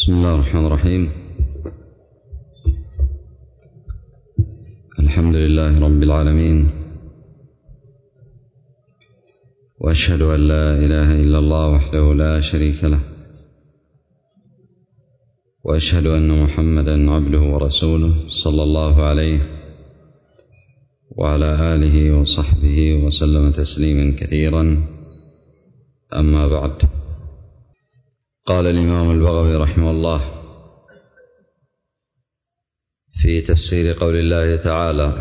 بسم الله الرحمن الرحيم. الحمد لله رب العالمين، وأشهد أن لا إله إلا الله وحده لا شريك له، وأشهد أن محمدا عبده ورسوله صلى الله عليه وعلى آله وصحبه وسلم تسليما كثيرا. أما بعد، قال الإمام البغوي رحمه الله في تفسير قول الله تعالى: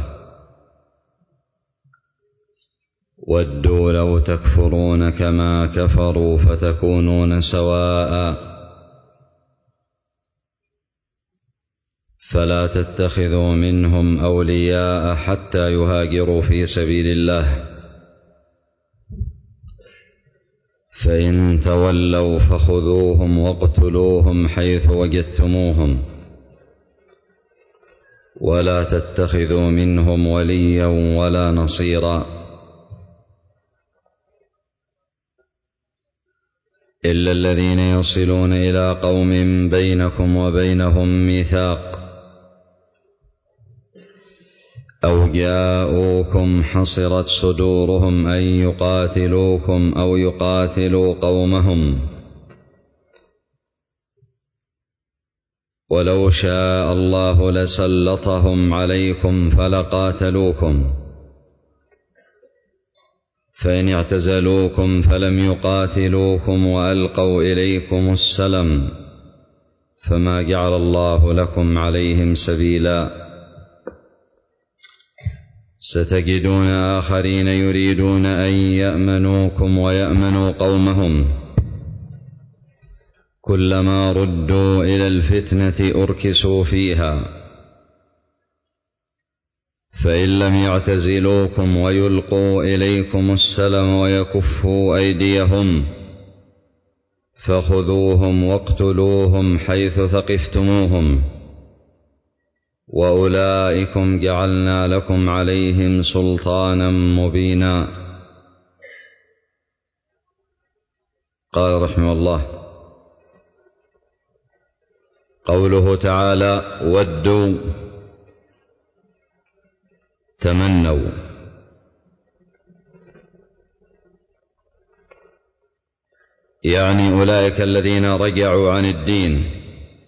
ودوا لو تكفرون كما كفروا فتكونون سواء فلا تتخذوا منهم أولياء حتى يهاجروا في سبيل الله، فإن تولوا فخذوهم واقتلوهم حيث وجدتموهم ولا تتخذوا منهم وليا ولا نصيرا إلا الذين يصلون إلى قوم بينكم وبينهم ميثاق أو جاءوكم حصرت صدورهم أن يقاتلوكم أو يقاتلوا قومهم، ولو شاء الله لسلطهم عليكم فلقاتلوكم، فإن اعتزلوكم فلم يقاتلوكم وألقوا إليكم السلم فما جعل الله لكم عليهم سبيلا. ستجدون آخرين يريدون أن يأمنوكم ويأمنوا قومهم، كلما ردوا إلى الفتنة أركسوا فيها، فإن لم يعتزلوكم ويلقوا إليكم السلم ويكفوا أيديهم فخذوهم واقتلوهم حيث ثقفتموهم، وأولئكم جعلنا لكم عليهم سلطانا مبينا. قال رحمه الله: قوله تعالى ودوا، تمنوا، يعني أولئك الذين رجعوا عن الدين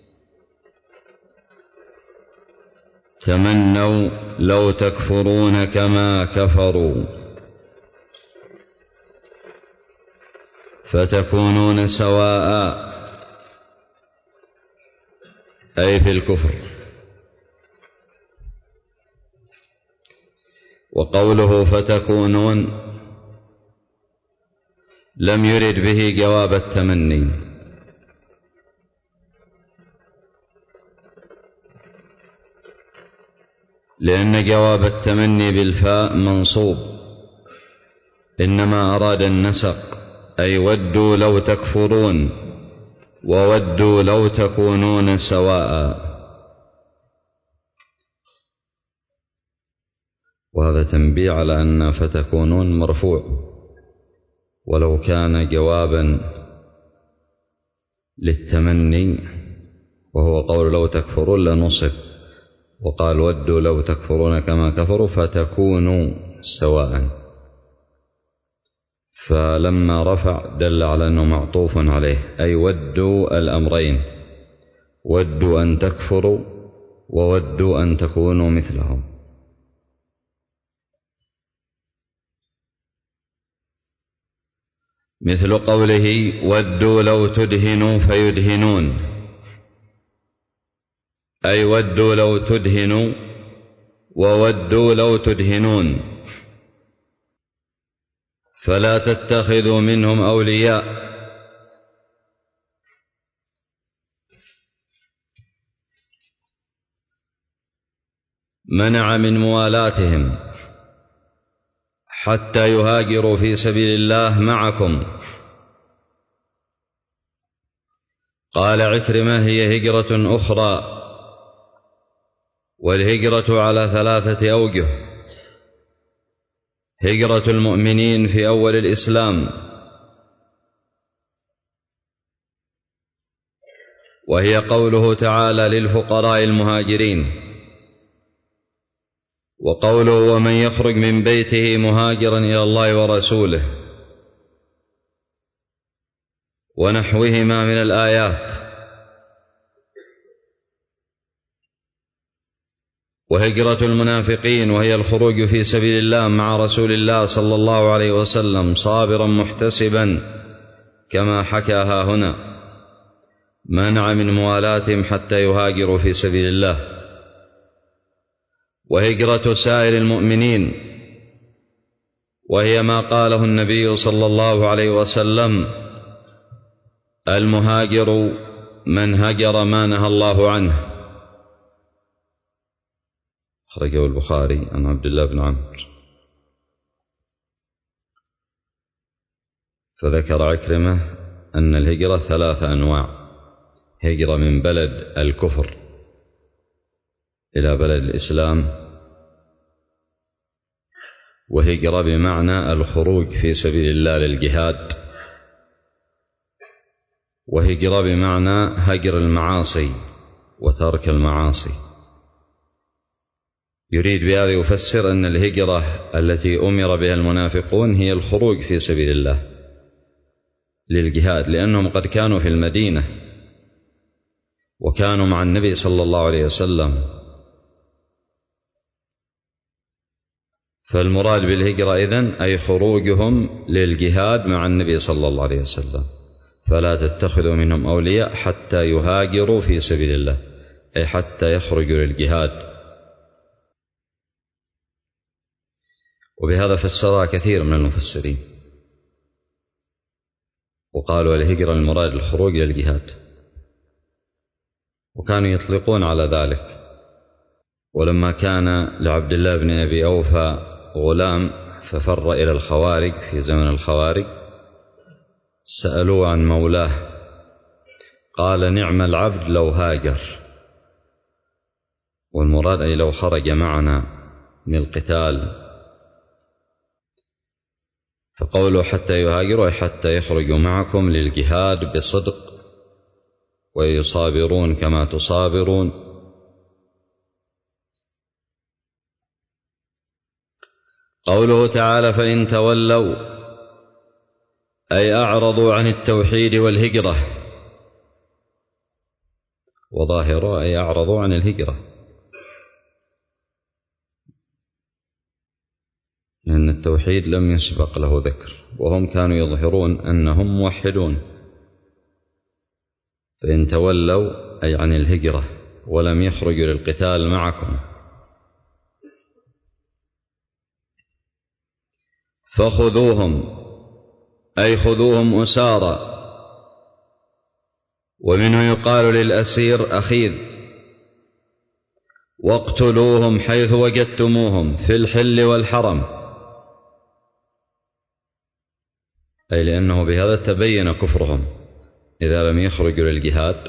تمنوا لو تكفرون كما كفروا فتكونون سواء، أي في الكفر. وقوله فتكونون لم يرد به جواب التمني، لأن جواب التمني بالفاء منصوب، إنما أراد النسق، أي ودوا لو تكفرون وودوا لو تكونون سواء. وهذا تنبيه على أن فتكونون مرفوع، ولو كان جوابا للتمني وهو قول لو تكفرون لنصب، وقال ودوا لو تكفرون كما كفروا فتكونوا سواء، فلما رفع دل على أنه معطوف عليه، أي ودوا الأمرين، ودوا أن تكفروا وودوا أن تكونوا مثلهم. مثل قوله ودوا لو تدهنوا فيدهنون، أي ودوا لو تدهنوا وودوا لو تدهنون، فلا تتخذوا منهم أولياء، منع من موالاتهم حتى يهاجروا في سبيل الله معكم. قال عكرمة: هي هجرة أخرى، والهجرة على 3 أوجه: هجرة المؤمنين في أول الإسلام، وهي قوله تعالى للفقراء المهاجرين، وقوله ومن يخرج من بيته مهاجرا إلى الله ورسوله، ونحوهما من الآيات. وهجرة المنافقين وهي الخروج في سبيل الله مع رسول الله صلى الله عليه وسلم صابرا محتسبا كما حكاها هنا، منع من موالاتهم حتى يهاجروا في سبيل الله. وهجرة سائر المؤمنين وهي ما قاله النبي صلى الله عليه وسلم: المهاجر من هجر ما نهى الله عنه. أخرجه البخاري عن عبد الله بن عمرو. فذكر عكرمة أن الهجرة 3 أنواع: هجرة من بلد الكفر إلى بلد الإسلام، وهجرة بمعنى الخروج في سبيل الله للجهاد، وهجرة بمعنى هجر المعاصي وترك المعاصي. يريد بهذا يفسر أن الهجرة التي أمر بها المنافقون هي الخروج في سبيل الله للجهاد، لأنهم قد كانوا في المدينة وكانوا مع النبي صلى الله عليه وسلم. فالمراد بالهجرة إذن أي خروجهم للجهاد مع النبي صلى الله عليه وسلم، فلا تتخذوا منهم أولياء حتى يهاجروا في سبيل الله، أي حتى يخرجوا للجهاد. وبهذا فسرها كثير من المفسرين، وقالوا الهجرة المراد الخروج للجهاد، وكانوا يطلقون على ذلك. ولما كان لعبد الله بن أبي أوفى غلام ففر إلى الخوارج في زمن الخوارج، سألوه عن مولاه قال: نعم العبد لو هاجر. والمراد أي لو خرج معنا من القتال. فقوله حتى يهاجروا أي حتى يخرجوا معكم للجهاد بصدق ويصابرون كما تصابرون. قوله تعالى فإن تولوا أي أعرضوا عن التوحيد والهجرة، وظاهروا أي أعرضوا عن الهجرة، لأن التوحيد لم يسبق له ذكر، وهم كانوا يظهرون أنهم موحدون. فإن تولوا أي عن الهجرة ولم يخرجوا للقتال معكم. فخذوهم أي خذوهم أسارى، ومنه يقال للأسير أخيذ. واقتلوهم حيث وجدتموهم في الحل والحرم، أي لأنه بهذا تبين كفرهم إذا لم يخرجوا للجهاد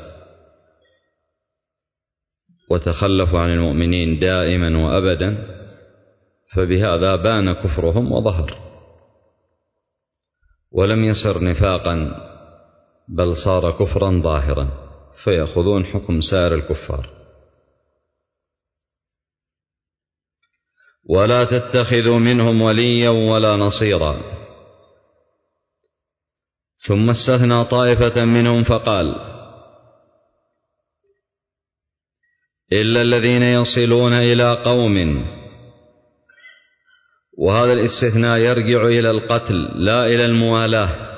وتخلفوا عن المؤمنين دائما وأبدا، فبهذا بان كفرهم وظهر، ولم يصر نفاقا بل صار كفرا ظاهرا، فيأخذون حكم سائر الكفار. ولا تتخذوا منهم وليا ولا نصيرا. ثم استثنى طائفة منهم فقال: إلا الذين يصلون إلى قوم. وهذا الاستثناء يرجع إلى القتل لا إلى الموالاة،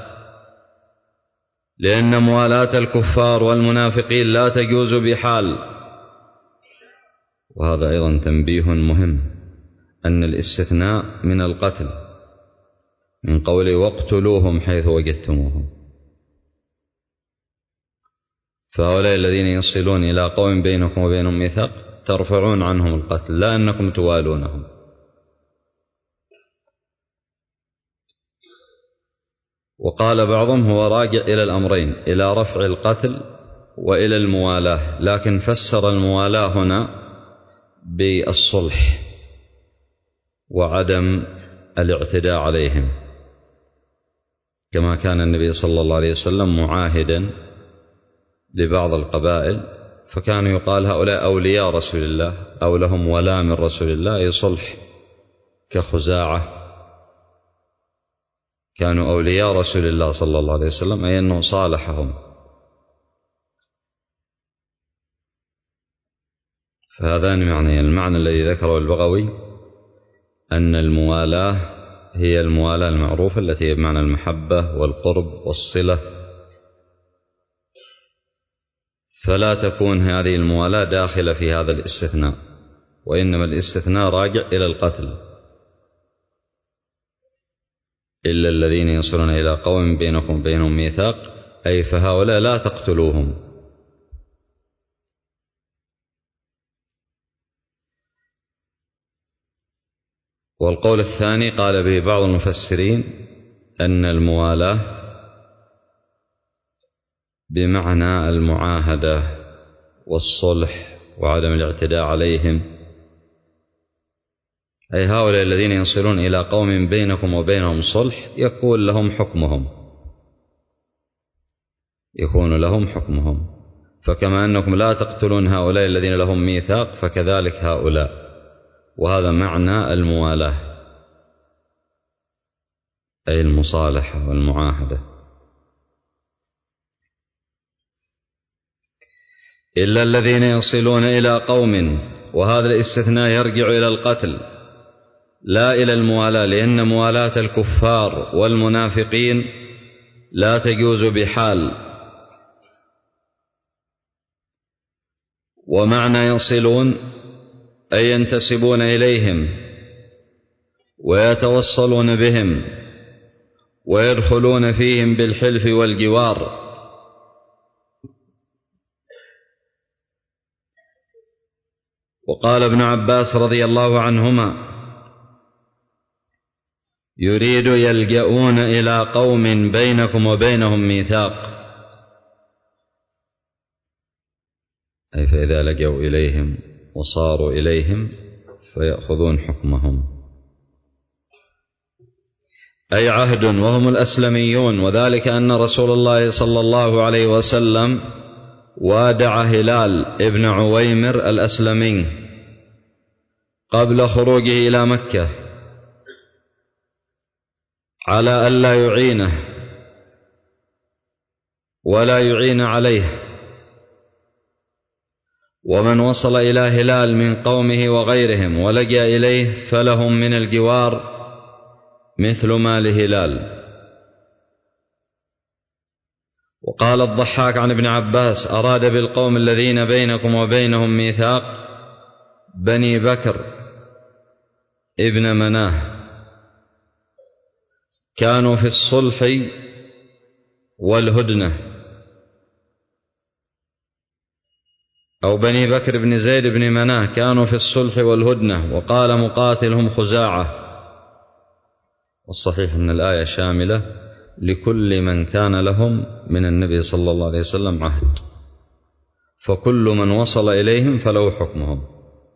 لأن موالاة الكفار والمنافقين لا تجوز بحال. وهذا أيضا تنبيه مهم، أن الاستثناء من القتل من قوله واقتلوهم حيث وجدتموهم. فهؤلاء الذين يصلون إلى قوم بينكم وبينهم ميثاق ترفعون عنهم القتل، لا أنكم توالونهم. وقال بعضهم هو راجع إلى الأمرين، إلى رفع القتل وإلى الموالاة، لكن فسر الموالاة هنا بالصلح وعدم الاعتداء عليهم، كما كان النبي صلى الله عليه وسلم معاهدا لبعض القبائل، فكان يقال هؤلاء أولياء رسول الله أو لهم ولاء من رسول الله، أي صلح، كخزاعة كانوا أولياء رسول الله صلى الله عليه وسلم، أي أنه صالحهم. فهذان معنى المعنى الذي ذكره البغوي، أن الموالاة هي الموالاة المعروفة التي بمعنى المحبة والقرب والصلة، فلا تكون هذه الموالاة داخلة في هذا الاستثناء، وإنما الاستثناء راجع إلى القتل، إلا الذين يصلون إلى قوم بينكم وبينهم ميثاق، أي فهؤلاء لا تقتلوهم. والقول الثاني قال به بعض المفسرين أن الموالاة بمعنى المعاهدة والصلح وعدم الاعتداء عليهم، أي هؤلاء الذين يصلون إلى قوم بينكم وبينهم صلح يكون لهم حكمهم، فكما أنكم لا تقتلون هؤلاء الذين لهم ميثاق فكذلك هؤلاء، وهذا معنى الموالاة، أي المصالحة والمعاهدة. إلا الذين يصلون إلى قوم، وهذا الاستثناء يرجع إلى القتل لا إلى الموالاة، لأن موالاة الكفار والمنافقين لا تجوز بحال. ومعنى يصلون أي ينتسبون إليهم ويتوصلون بهم ويدخلون فيهم بالحلف والجوار. وقال ابن عباس رضي الله عنهما: يريد يلجؤون إلى قوم بينكم وبينهم ميثاق، أي فإذا لجوا إليهم وصاروا إليهم فيأخذون حكمهم، أي عهد، وهم الأسلميون. وذلك أن رسول الله صلى الله عليه وسلم وادع هلال ابن عويمر الأسلمي قبل خروجه إلى مكة على ألا يعينه ولا يعين عليه، ومن وصل إلى هلال من قومه وغيرهم ولجأ إليه فلهم من الجوار مثل ما لهلال. وقال الضحاك عن ابن عباس: أراد بالقوم الذين بينكم وبينهم ميثاق بني بكر ابن مناه، كانوا في الصلح والهدنة، أو بني بكر بن زيد بن مناه كانوا في الصلح والهدنة. وقال مقاتلهم خزاعة. والصحيح أن الآية شاملة لكل من كان لهم من النبي صلى الله عليه وسلم عهد، فكل من وصل إليهم فله حكمهم،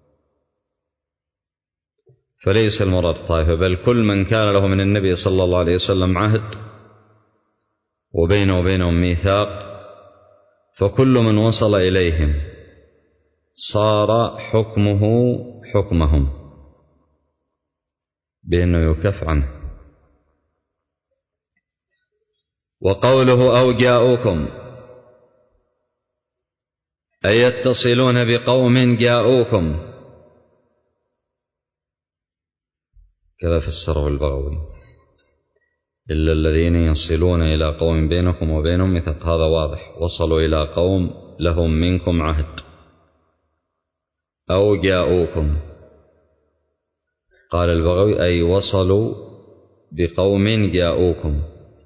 فليس المراد طائفة، بل كل من كان له من النبي صلى الله عليه وسلم عهد وبينه وبينهم ميثاق، فكل من وصل إليهم صار حكمه حكمهم بأنه يكف عنه. وقوله أو جاءوكم أي يتصلون بقوم جاءوكم، كذا فسره البغوي: إلا الذين يصلون إلى قوم بينكم وبينهم ميثاق، هذا واضح، وصلوا إلى قوم لهم منكم عهد. أو جاءوكم قال البغوي أي وصلوا بقوم جاءوكم،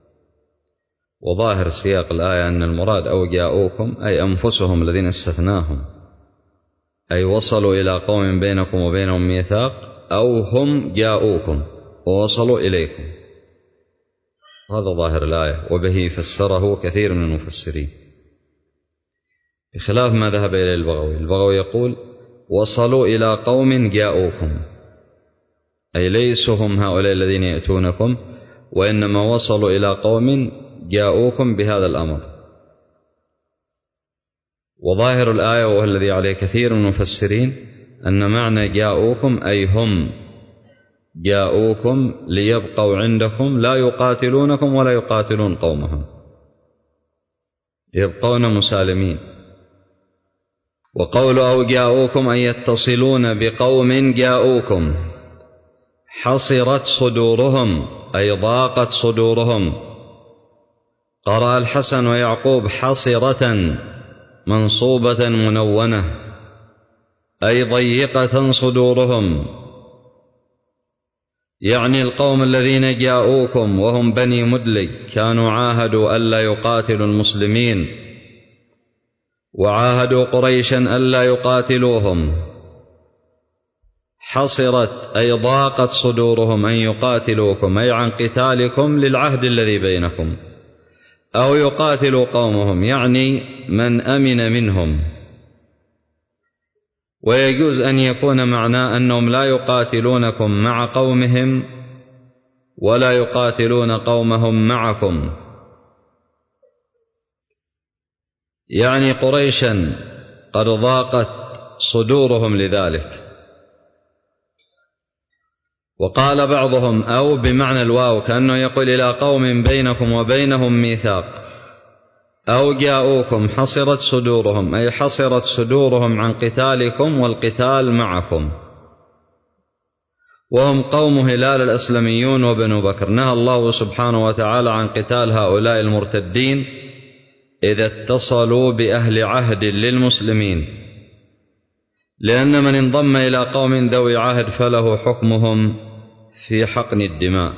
وظاهر سياق الآية أن المراد أو جاءوكم أي أنفسهم الذين استثناهم، أي وصلوا إلى قوم بينكم وبينهم ميثاق، أو هم جاءوكم ووصلوا إليكم، هذا ظاهر الآية، وبه فسره كثير من المفسرين بخلاف ما ذهب إليه البغوي. البغوي يقول وصلوا إلى قوم جاءوكم، أي ليسوا هم هؤلاء الذين يأتونكم، وإنما وصلوا إلى قوم جاءوكم بهذا الأمر. وظاهر الآية وهو الذي عليه كثير من المفسرين أن معنى جاءوكم أي هم جاءوكم ليبقوا عندكم لا يقاتلونكم ولا يقاتلون قومهم، يبقون مسالمين. وقول أو جاءوكم أن يتصلون بقوم جاءوكم حصرت صدورهم أي ضاقت صدورهم. قرأ الحسن ويعقوب حصرة منصوبة منونة أي ضيقة صدورهم، يعني القوم الذين جاءوكم وهم بني مدلج كانوا عاهدوا ألا يقاتلوا المسلمين، وعاهدوا قريشا ألا يقاتلوهم. حصرت أي ضاقت صدورهم أن يقاتلوكم أي عن قتالكم للعهد الذي بينكم، أو يقاتلوا قومهم يعني من أمن منهم. ويجوز أن يكون معناه أنهم لا يقاتلونكم مع قومهم ولا يقاتلون قومهم معكم، يعني قريشا قد ضاقت صدورهم لذلك. وقال بعضهم أو بمعنى الواو كأنه يقول إلى قوم بينكم وبينهم ميثاق. أو جاءوكم حصرت صدورهم أي حصرت صدورهم عن قتالكم والقتال معكم، وهم قوم هلال الأسلميون وبنو بكر. نهى الله سبحانه وتعالى عن قتال هؤلاء المرتدين إذا اتصلوا بأهل عهد للمسلمين، لأن من انضم إلى قوم ذوي عهد فله حكمهم في حقن الدماء.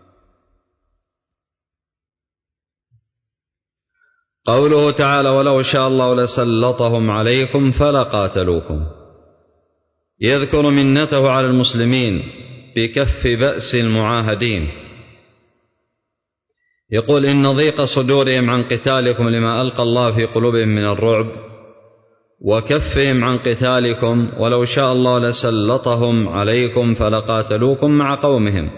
قوله تعالى ولو شاء الله لسلطهم عليكم فلقاتلوكم، يذكر منته على المسلمين بكف بأس المعاهدين. يقول إن ضيق صدورهم عن قتالكم لما ألقى الله في قلوبهم من الرعب، وكفهم عن قتالكم ولو شاء الله لسلطهم عليكم فلقاتلوكم مع قومهم.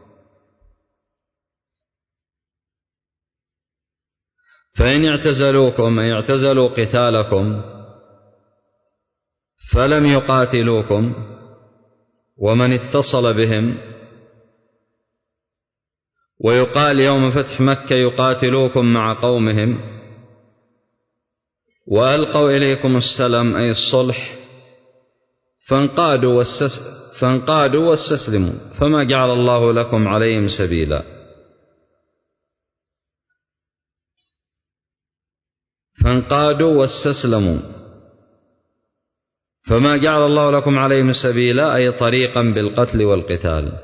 فإن اعتزلوكم أي اعتزلوا قتالكم فلم يقاتلوكم، ومن اتصل بهم. ويقال يوم فتح مكة يقاتلوكم مع قومهم، وألقوا إليكم السلام أي الصلح فانقادوا واستسلموا فما جعل الله لكم عليهم سبيلا. فانقادوا واستسلموا فما جعل الله لكم عليهم سبيلا أي طريقا بالقتل والقتال.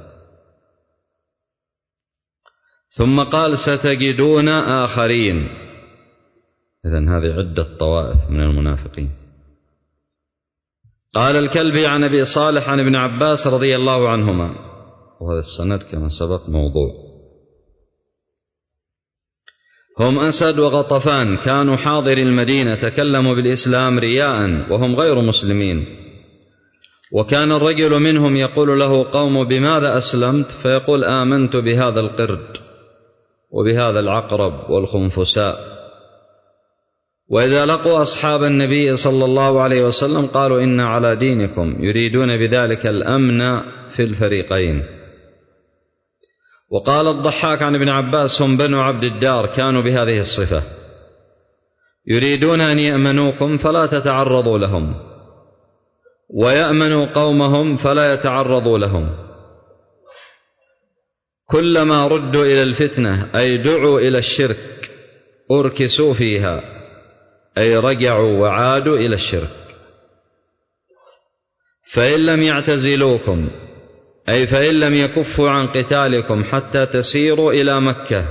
ثم قال ستجدون آخرين، إذن هذه عدة طوائف من المنافقين. قال الكلبي عن أبي صالح عن ابن عباس رضي الله عنهما، وهذا السند كما سبق موضوع. هم أسد وغطفان كانوا حاضر المدينة تكلموا بالإسلام رياء وهم غير مسلمين، وكان الرجل منهم يقول له قوم بماذا أسلمت؟ فيقول آمنت بهذا القرد وبهذا العقرب والخنفساء. وإذا لقوا أصحاب النبي صلى الله عليه وسلم قالوا إنا على دينكم، يريدون بذلك الأمن في الفريقين. وقال الضحاك عن ابن عباس هم بنو عبد الدار كانوا بهذه الصفة، يريدون أن يأمنوكم فلا تتعرضوا لهم، ويأمنوا قومهم فلا يتعرضوا لهم. كلما ردوا إلى الفتنة أي دعوا إلى الشرك أركسوا فيها أي رجعوا وعادوا إلى الشرك. فإن لم يعتزلوكم أي فإن لم يكفوا عن قتالكم حتى تسيروا إلى مكة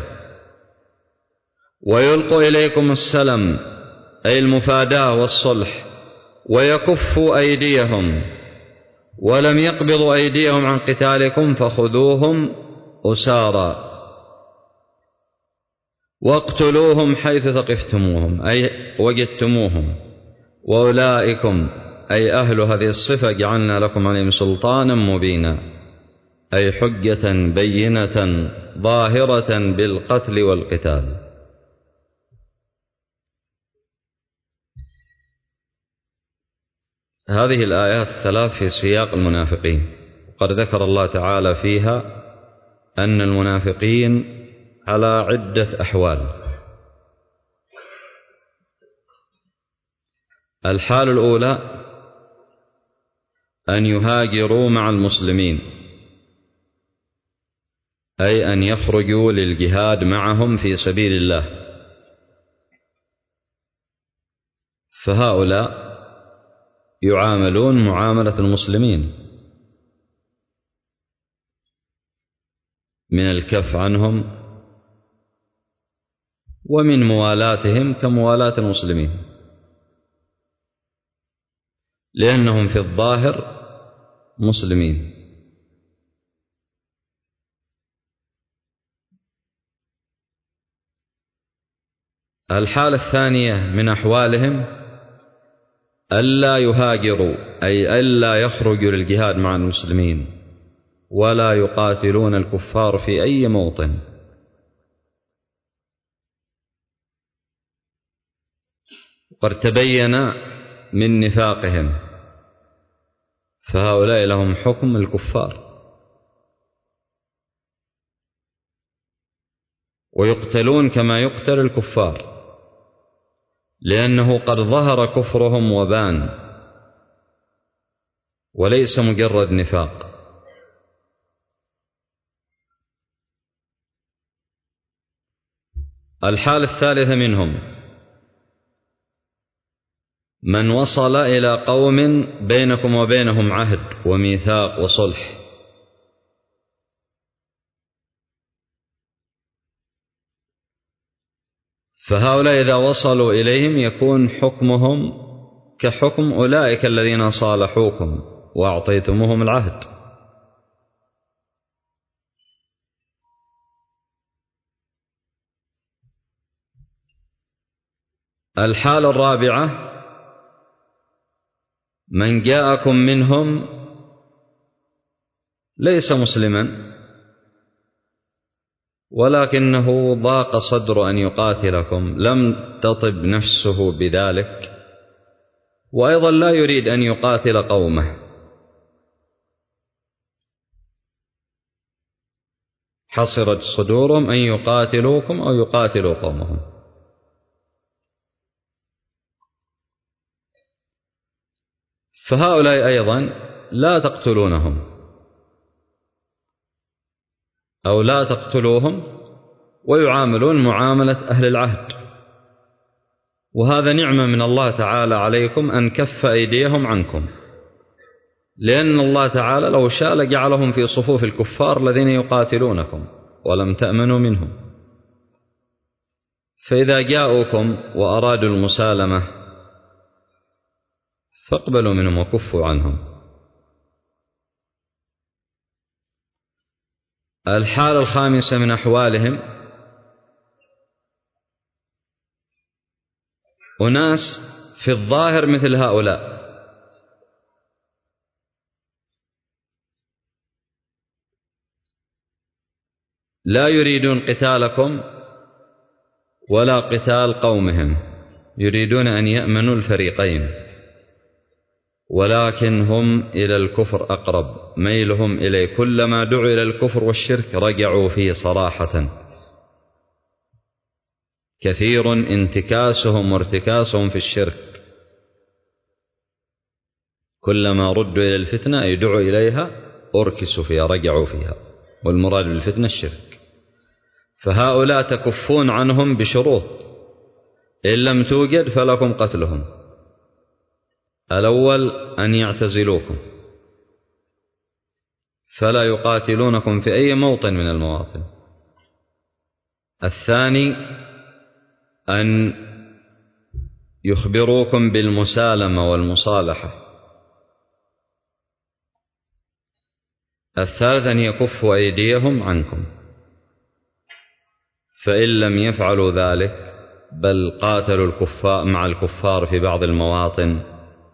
ويلقوا إليكم السلم أي المفاداة والصلح ويكفوا أيديهم ولم يقبضوا أيديهم عن قتالكم فخذوهم أسارا واقتلوهم حيث ثقفتموهم أي وجدتموهم، وأولئكم أي أهل هذه الصفة جعلنا لكم عليهم سلطانا مبينا أي حجة بينة ظاهرة بالقتل والقتال. هذه الآيات الثلاث في سياق المنافقين، وقد ذكر الله تعالى فيها أن المنافقين على عدة أحوال. الحال الأولى أن يهاجروا مع المسلمين، أي أن يخرجوا للجهاد معهم في سبيل الله، فهؤلاء يعاملون معاملة المسلمين من الكف عنهم ومن موالاتهم كموالاة المسلمين، لأنهم في الظاهر مسلمين. الحالة الثانية من أحوالهم ألا يهاجروا، أي ألا يخرجوا للجهاد مع المسلمين ولا يقاتلون الكفار في أي موطن، قد تبين من نفاقهم، فهؤلاء لهم حكم الكفار ويقتلون كما يقتل الكفار، لأنه قد ظهر كفرهم وبان وليس مجرد نفاق. الحالة الثالثة منهم من وصل إلى قوم بينكم وبينهم عهد وميثاق وصلح، فهؤلاء إذا وصلوا إليهم يكون حكمهم كحكم أولئك الذين صالحوكم وأعطيتموهم العهد. الحالة الرابعة من جاءكم منهم ليس مسلما ولكنه ضاق صدر أن يقاتلكم، لم تطب نفسه بذلك، وأيضا لا يريد أن يقاتل قومه، حصرت صدورهم أن يقاتلوكم أو يقاتلوا قومهم. فهؤلاء أيضا لا تقتلونهم أو لا تقتلوهم، ويعاملون معاملة أهل العهد، وهذا نعمة من الله تعالى عليكم أن كف أيديهم عنكم، لأن الله تعالى لو شاء لجعلهم في صفوف الكفار الذين يقاتلونكم ولم تأمنوا منهم. فإذا جاءوكم وأرادوا المسالمة فاقبلوا منهم وكفوا عنهم. الحالة الخامسة من أحوالهم أناس في الظاهر مثل هؤلاء، لا يريدون قتالكم ولا قتال قومهم، يريدون أن يأمنوا الفريقين، ولكن هم إلى الكفر أقرب، ميلهم إليه، كلما دعوا إلى الكفر والشرك رجعوا فيه صراحة، كثير انتكاسهم وارتكاسهم في الشرك، كلما ردوا إلى الفتنة يدعوا إليها أركسوا فيها، رجعوا فيها، والمراد بالفتنة الشرك. فهؤلاء تكفون عنهم بشروط، إن لم توجد فلكم قتلهم. الأول أن يعتزلوكم فلا يقاتلونكم في أي موطن من المواطن. الثاني أن يخبروكم بالمسالمة والمصالحة. الثالث أن يكفوا أيديهم عنكم، فإن لم يفعلوا ذلك بل قاتلوا الكفار مع الكفار في بعض المواطن،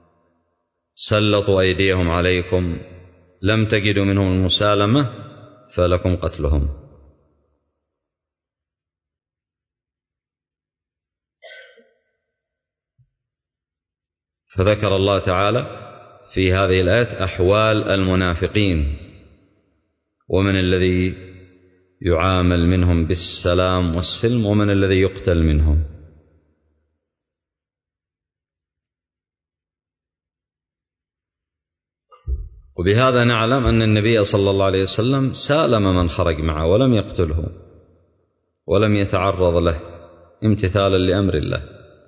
سلطوا أيديهم عليكم، لم تجدوا منهم المسالمة فلكم قتلهم. فذكر الله تعالى في هذه الآية أحوال المنافقين، ومن الذي يعامل منهم بالسلام والسلم ومن الذي يقتل منهم. وبهذا نعلم أن النبي صلى الله عليه وسلم سالم من خرج معه ولم يقتله ولم يتعرض له امتثالا لأمر الله،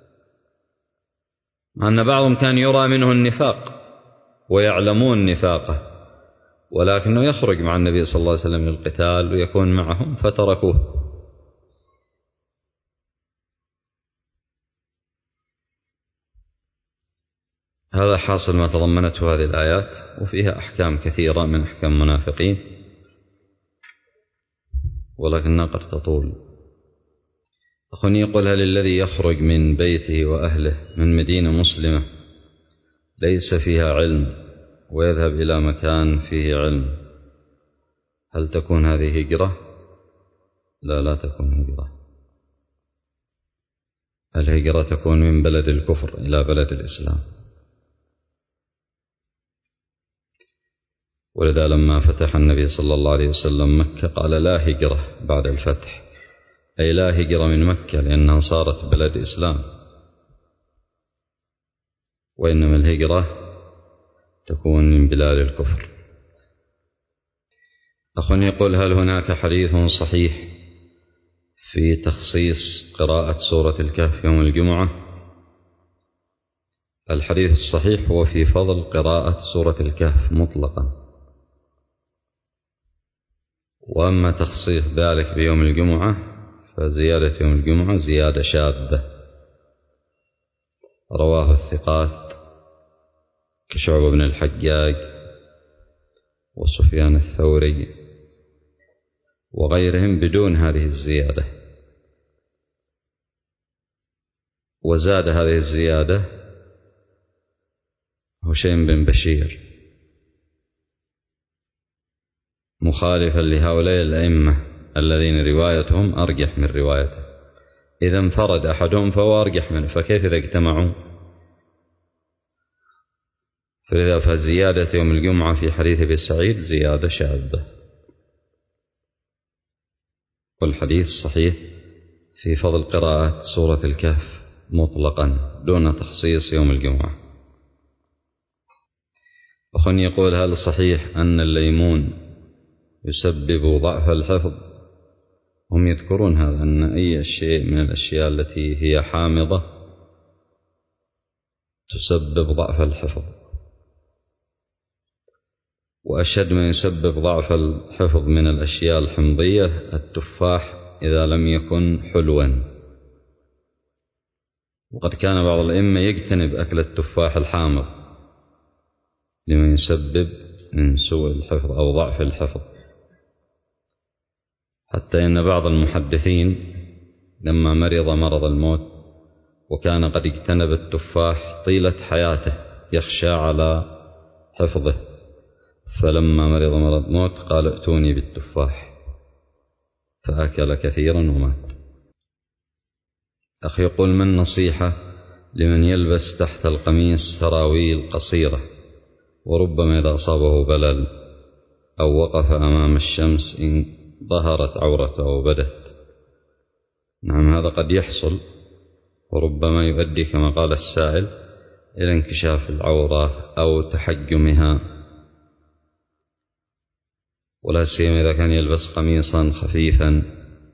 مع أن بعضهم كان يرى منه النفاق ويعلمون نفاقه، ولكنه يخرج مع النبي صلى الله عليه وسلم للقتال ويكون معهم فتركوه. هذا حاصل ما تضمنته هذه الآيات، وفيها أحكام كثيرة من أحكام المنافقين، ولكنها قد تطول. أخني يقول: هل الذي يخرج من بيته وأهله من مدينة مسلمة ليس فيها علم ويذهب إلى مكان فيه علم، هل تكون هذه هجرة؟ لا تكون هجرة. الهجرة تكون من بلد الكفر إلى بلد الإسلام. ولذا لما فتح النبي صلى الله عليه وسلم مكة قال: لا هجرة بعد الفتح، أي لا هجرة من مكة لأنها صارت بلد إسلام، وإنما الهجرة تكون من بلاد الكفر. أخ يقول: هل هناك حديث صحيح في تخصيص قراءة سورة الكهف يوم الجمعة؟ الحديث الصحيح هو في فضل قراءة سورة الكهف مطلقا، وأما تخصيص ذلك بيوم الجمعة فزيادة يوم الجمعة زيادة شاذة رواه الثقات كشعبة بن الحجاج وسفيان الثوري وغيرهم بدون هذه الزيادة. وزاد هذه الزيادة هشيم بن بشير مخالفا لهؤلاء الأئمة الذين روايتهم أرجح من روايته. إذا انفرد أحدهم فهو أرجح منه، فكيف إذا اجتمعوا؟ فلذا فزيادة يوم الجمعة في حديث أبي سعيد زيادة شاذة، والحديث صحيح في فضل قراءة سورة الكهف مطلقا دون تخصيص يوم الجمعة. أخ يقول: هل صحيح أن الليمون يسبب ضعف الحفظ؟ هم يذكرون هذا، أن أي شيء من الأشياء التي هي حامضة تسبب ضعف الحفظ، وأشد ما يسبب ضعف الحفظ من الأشياء الحمضية التفاح إذا لم يكن حلوا. وقد كان بعض الأئمة يجتنب أكل التفاح الحامض لما يسبب من سوء الحفظ أو ضعف الحفظ، حتى إن بعض المحدثين لما مرض مرض الموت وكان قد اجتنب التفاح طيلة حياته يخشى على حفظه، فلما مرض مرض الموت قال: ائتوني بالتفاح، فأكل كثيرا ومات. أخي يقول: من نصيحة لمن يلبس تحت القميص سراويل قصيرة وربما إذا أصابه بلل أو وقف أمام الشمس إن ظهرت عورته أو بدت؟ نعم، هذا قد يحصل، وربما يؤدي كما قال السائل إلى انكشاف العورة أو تحجمها، ولا سيما إذا كان يلبس قميصا خفيفا،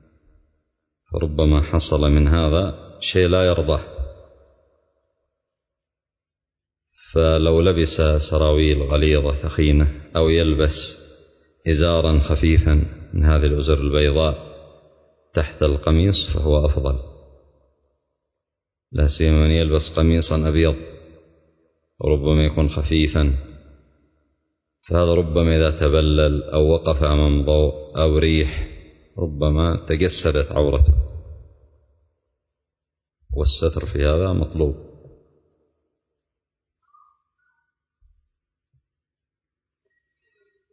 فربما حصل من هذا شيء لا يرضاه. فلو لبس سراويل غليظة ثخينة أو يلبس إزارا خفيفا من هذه الأزر البيضاء تحت القميص فهو أفضل، لا سيما من يلبس قميصا أبيض وربما يكون خفيفا، فهذا ربما إذا تبلل أو وقف أمام ضوء أو ريح ربما تجسدت عورته، والستر في هذا مطلوب.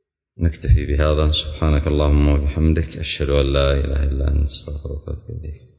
نكتفي بهذا. سبحانك اللهم وبحمدك، أشهد أن لا إله إلا أنت، أستغفرك وأتوب إليك.